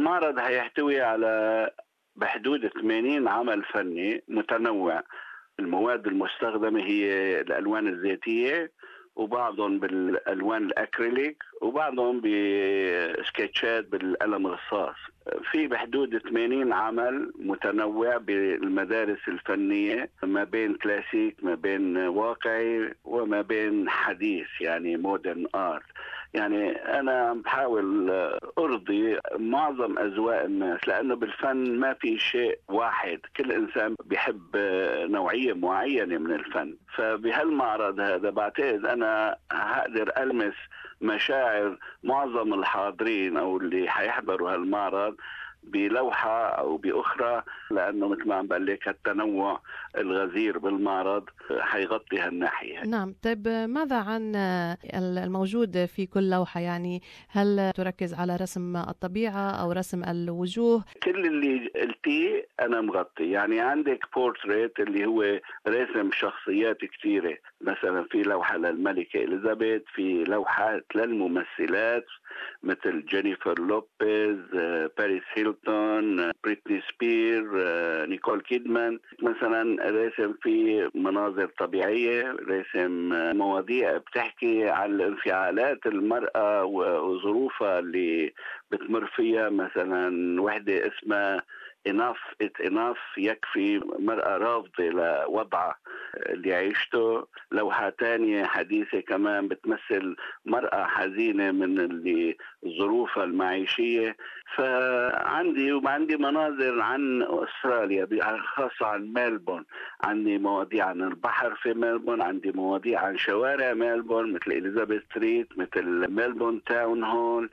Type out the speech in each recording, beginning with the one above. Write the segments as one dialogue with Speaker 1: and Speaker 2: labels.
Speaker 1: المعرض هيحتوي على بحدود 80 عمل فني متنوع. المواد المستخدمة هي الألوان الزيتية، وبعضهم بالألوان الأكريليك، وبعضهم بسكتشات بالقلم الرصاص. في بحدود 80 عمل متنوع بالمدارس الفنية، ما بين كلاسيك، ما بين واقعي، وما بين حديث يعني مودرن آرت. يعني أنا بحاول أرضي معظم أذواق الناس، لأنه بالفن ما في شيء واحد، كل إنسان بيحب نوعية معينة من الفن. فبهالمعرض هذا بعتقد أنا هقدر ألمس مشاعر معظم الحاضرين أو اللي حيحضروا هالمعرض بلوحة أو بأخرى، لأنه مثل ما عم بقول لك التنوع الغزير بالمعرض حيغطي هالناحية.
Speaker 2: نعم. طيب ماذا عن الموجود في كل لوحة؟ يعني هل تركز على رسم الطبيعة أو رسم الوجوه؟
Speaker 1: كل اللي قلتيه أنا مغطي. يعني عندك بورتريت اللي هو رسم شخصيات كثيرة، مثلا في لوحة للملكة إليزابيث، في لوحات للممثلات مثل جينيفر لوبيز، باريس هيلتون، بريتني سبير، نيكول كيدمان. مثلا رسم في مناظر طبيعية، رسم مواضيع بتحكي عن انفعالات المرأة وظروفها اللي بتمر فيها. مثلا وحدة اسمها enough it enough، يكفي، مرأة رافضة لوضعها اللي عيشته. لوحة تانية حديثة كمان بتمثل مرأة حزينة من اللي ظروفها المعيشية. وعندي مناظر عن أستراليا، خاصة عن ميلبورن. عندي مواضيع عن البحر في ميلبورن، عندي مواضيع عن شوارع ميلبورن مثل إليزابيث ستريت، مثل ميلبورن تاون هول.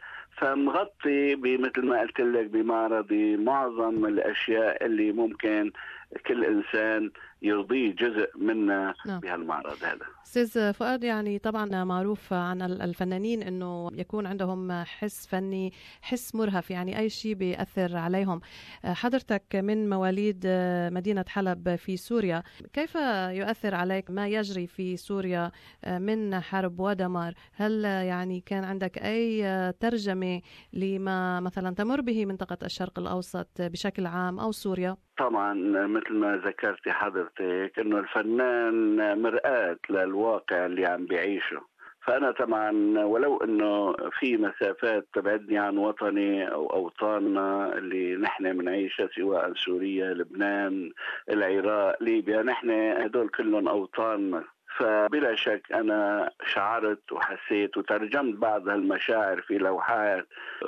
Speaker 1: فمغطي مثل ما قلت لك بمعرضي معظم الأشياء اللي ممكن كل إنسان يرضيه جزء منها بهالمعرض هذا.
Speaker 2: أستاذ فؤاد، يعني طبعا معروف عن الفنانين أنه يكون عندهم حس فني، حس مرهف، يعني أي شيء بيأثر عليهم. حضرتك من مواليد مدينة حلب في سوريا، كيف يؤثر عليك ما يجري في سوريا من حرب ودمار؟ هل يعني كان عندك أي ترجمة لما مثلا تمر به منطقة الشرق الأوسط بشكل عام أو سوريا؟
Speaker 1: طبعا مثل ما ذكرتي حضرتك انه الفنان مرآة للواقع اللي عم بيعيشه. فأنا طبعا ولو انه في مسافات تبعدني عن وطني او اوطاننا اللي نحن بنعيشها، سواء سوريا، لبنان، العراق، ليبيا، نحن هدول كلهم اوطاننا. فبلا شك أنا شعرت وحسيت وترجمت بعض هالمشاعر في لوحات.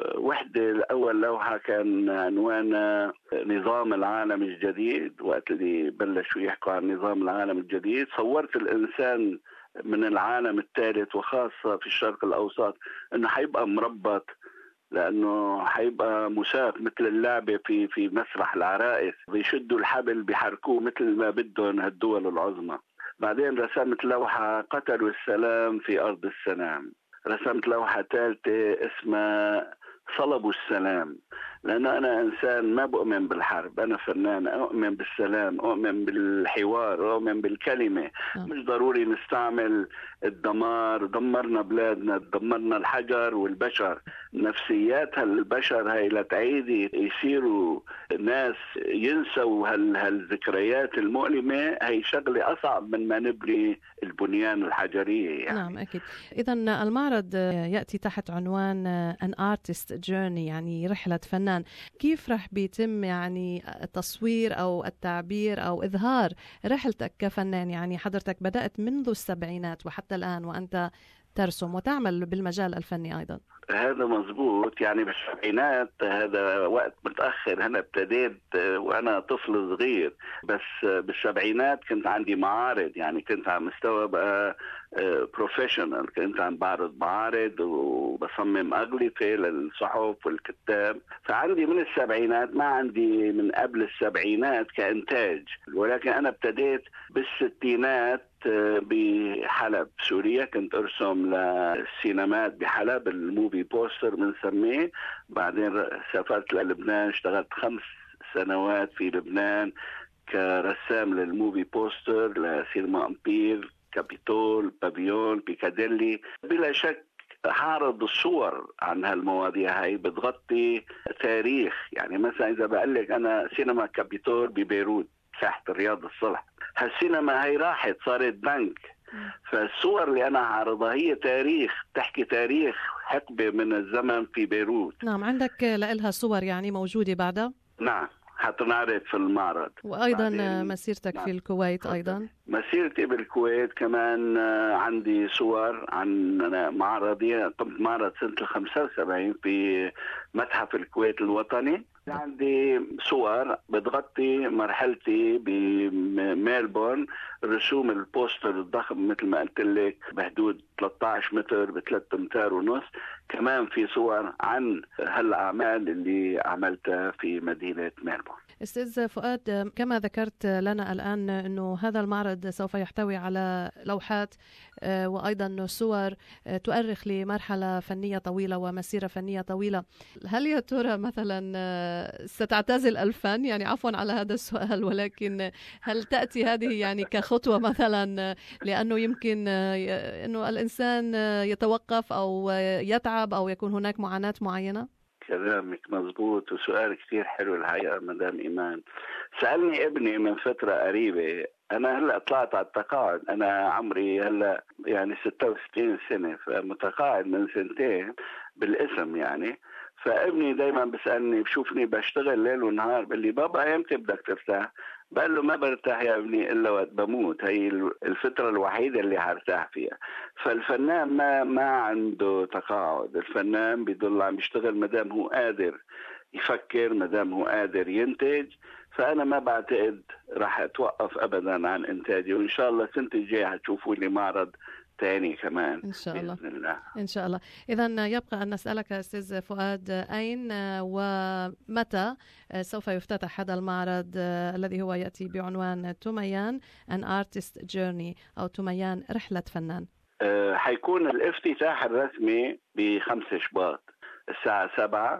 Speaker 1: وحدة أول لوحة كان عنوانها نظام العالم الجديد. وقت اللي بلشوا يحكوا عن نظام العالم الجديد صورت الإنسان من العالم الثالث، وخاصة في الشرق الأوسط، أنه حيبقى مربط، لأنه حيبقى مساق مثل اللعبة في مسرح العرائس، بيشدوا الحبل بيحركوه مثل ما بدهم هالدول العظمى. بعدين رسمت لوحة قتلوا السلام في أرض السلام. رسمت لوحة ثالثة اسمها صلبوا السلام، لأنه أنا إنسان ما بؤمن بالحرب، أنا فنان أؤمن بالسلام، أؤمن بالحوار، أؤمن بالكلمة. مش ضروري نستعمل الدمار. دمرنا بلادنا، دمرنا الحجر والبشر. نفسيات هالبشر هاي لتعيد يصيروا ناس ينسوا هالذكريات المؤلمة، هي شغلة أصعب من ما نبني البنيان الحجرية يعني.
Speaker 2: نعم أكيد. إذن المعرض يأتي تحت عنوان An Artist Journey، يعني رحلة فنان. كيف رح بيتم يعني التصوير أو التعبير أو إظهار رحلتك كفنان؟ يعني حضرتك بدأت منذ السبعينات وحتى الآن وأنت ترسم وتعمل بالمجال الفني أيضا.
Speaker 1: هذا مزبوط. يعني بالسبعينات هذا وقت متأخر، أنا ابتديت وأنا طفل صغير. بس بالسبعينات كنت عندي معارض، يعني كنت على مستوى بقى بروفيشنال. كنت عم بعرض معارض وبصمم أغلفة للصحف والكتاب. فعندي من السبعينات، ما عندي من قبل السبعينات كإنتاج. ولكن أنا ابتديت بالستينات بحلب سوريا. كنت أرسم للسينمات بحلب، الموفي بوستر بنسميه. بعدين سافرت للبنان، اشتغلت 5 سنوات في لبنان كرسام للموفي بوستر لسينما أمبير، كابيتول، بافيون، بيكاديلي. بلا شك هعرض الصور عن هالمواضيع هاي بتغطي تاريخ. يعني مثلا إذا بقول لك أنا سينما كابيتول ببيروت ساحة الرياض الصلح، هالسينما هاي راحت صارت بنك. فالصور اللي أنا هعرضها هي تاريخ، تحكي تاريخ حقبة من الزمن في بيروت.
Speaker 2: نعم، عندك لها صور يعني موجودة بعدها؟
Speaker 1: نعم، حتنعرض في المعرض.
Speaker 2: وأيضا مسيرتك
Speaker 1: نعم.
Speaker 2: في الكويت أيضا؟
Speaker 1: مسيرتي بالكويت كمان عندي صور عن معرضي. قمت معرض سنة 75 في متحف الكويت الوطني. عندي صور بتغطي مرحلتي بميلبورن، رسوم البوستر الضخم مثل ما قلت لك بحدود 13 متر ب3 أمتار ونص. كمان في صور عن هالأعمال اللي عملتها في مدينة ميلبورن.
Speaker 2: أستاذ فؤاد، كما ذكرت لنا الآن أنه هذا المعرض سوف يحتوي على لوحات وأيضا صور تؤرخ لمرحلة فنية طويلة ومسيرة فنية طويلة. هل يا ترى مثلا ستعتزل الفن؟ يعني عفوا على هذا السؤال، ولكن هل تأتي هذه يعني كخطوة مثلا، لأنه يمكن أنه الإنسان يتوقف أو يتعب أو يكون هناك معاناة معينة؟
Speaker 1: كلامك مزبوط، وسؤال كتير حلو الحقيقة مدام إيمان. سألني ابني من فترة قريبة، أنا هلأ طلعت على التقاعد، أنا عمري هلأ يعني 66 سنة، فمتقاعد من سنتين بالاسم يعني. فابني دايما بسألني، بشوفني بشتغل ليل ونهار، بقول لي بابا ايمتى بدك ترتاح؟ بقول له ما برتاح يا ابني الا وقت بموت، هي الفترة الوحيدة اللي هرتاح فيها. فالفنان ما عنده تقاعد، الفنان بيضل عم يشتغل مدام هو قادر يفكر، مدام هو قادر ينتج. فأنا ما بعتقد راح أتوقف أبدا عن إنتاجي، وإن شاء الله السنة الجاية هتشوفوا لي معرض تاني كمان
Speaker 2: إن شاء الله.
Speaker 1: بإذن الله.
Speaker 2: إن شاء الله. إذن يبقى أن نسألك أستاذ فؤاد، أين ومتى سوف يفتتح هذا المعرض الذي هو يأتي بعنوان توميان An Artist Journey أو توميان رحلة فنان؟
Speaker 1: حيكون الافتتاح الرسمي ب5 شباط الساعة 7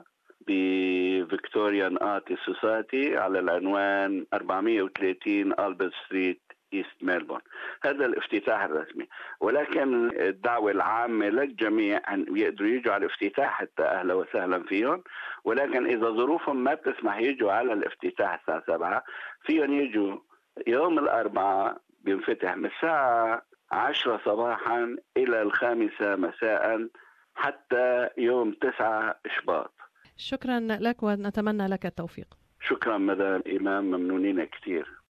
Speaker 1: بفيكتوريان آرت سوسايتي على العنوان 430 ألبرت ستريت إيست ميلبورن. هذا الافتتاح الرسمي، ولكن الدعوة العامة للجميع أن يقدروا يجوا على الافتتاح، حتى أهلا وسهلا فيهم. ولكن إذا ظروفهم ما بتسمح يجوا على الافتتاح الساعة 7، فيهم يجوا يوم الأربعاء، بينفتح من الساعة 10 صباحا إلى 5 مساء حتى يوم 9 شباط.
Speaker 2: شكرا لك ونتمنى لك التوفيق.
Speaker 1: شكرا مدام إمام، ممنونين كثير.